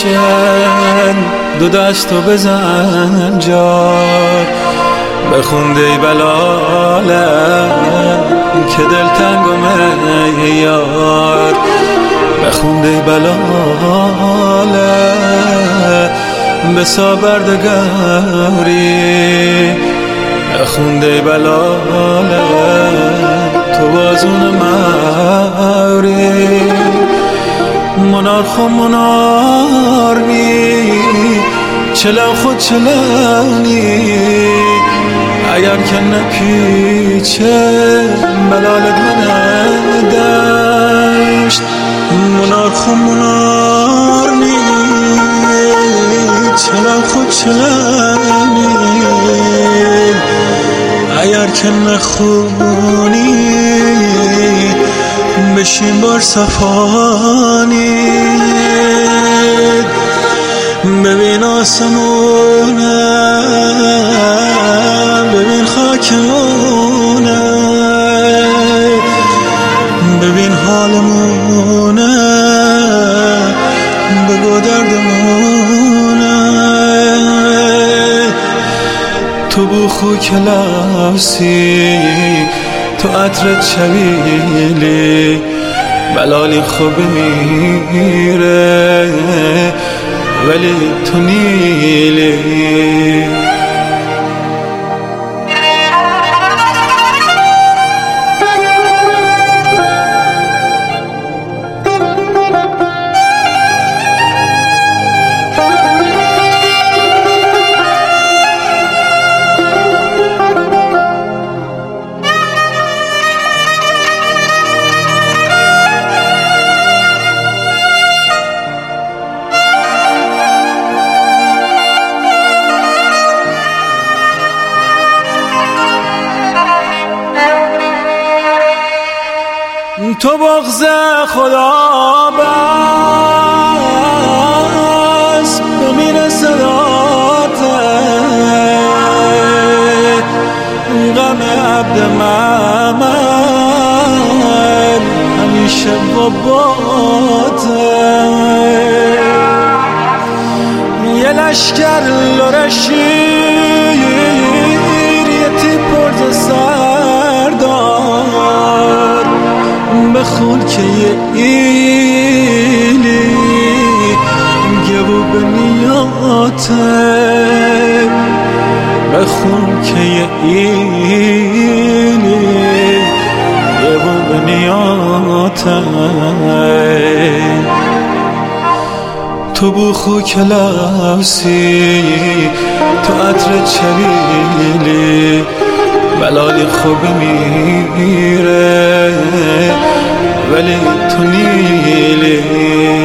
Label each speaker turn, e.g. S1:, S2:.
S1: عاشق دو دستو بزن جار بخونده ای بلالم که دل تنگم ای یار بخونده ای بلالم بسا بردگاری بخونده ای بلالم تو بازون موری منار خو منار نی چلا خود چلانی اگر که نپیچه بلالت من دشت منار خو منار نی چلا خود چلانی اگر که نخونی بشین بار صفانی ببین آسمونه ببین خاکمونه ببین حالمونه بگو دردمونه تو بو خو کلاسی تو عطرت شبیلی بلالی خوب میره ولی تو نیلی تو بغض خدا بس بمیر صداته غم عبد محمد همیشه باباته یه لشکر لرشیر یه تیپرز سردار بخون که یه ایلی گبو به نیاته بخون که یه ایلی گبو به نیاته تو بو خو کلاسی تو عطرت شبیلی بلالی خوب میره ولی تو نیلی